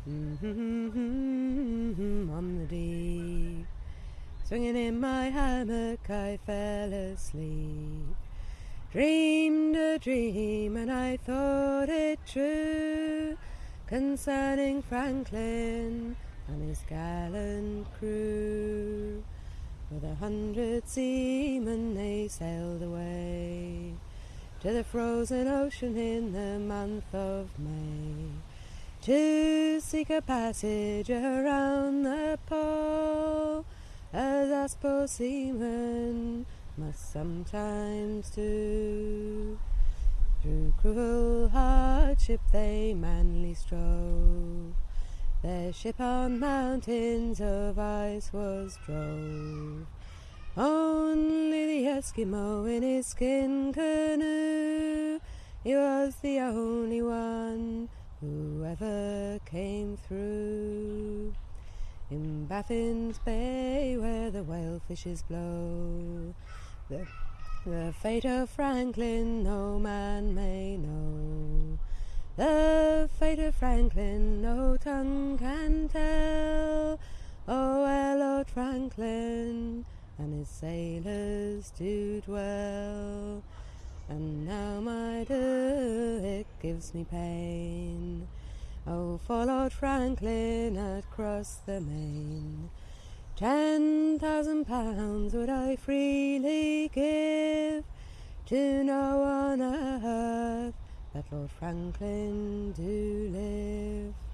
On the deep, swinging in my hammock, I fell asleep. Dreamed a dream, and I thought it true, concerning Franklin and his gallant crew. With 100 seamen they sailed away to the frozen ocean in the month of May, to seek a passage around the pole, as us poor seamen must sometimes do. Through cruel hardship they manly strove, their ship on mountains of ice was drove. Only the Eskimo in his skin canoe, he was the only one who ever came through. In Baffin's Bay where the whale fishes blow, the fate of Franklin no man may know. The fate of Franklin no tongue can tell. Oh, well, Lord Franklin and his sailors do dwell. And now, my dear, it gives me pain, oh, for Lord Franklin had crossed the main. 10,000 pounds would I freely give to know on earth that Lord Franklin do live.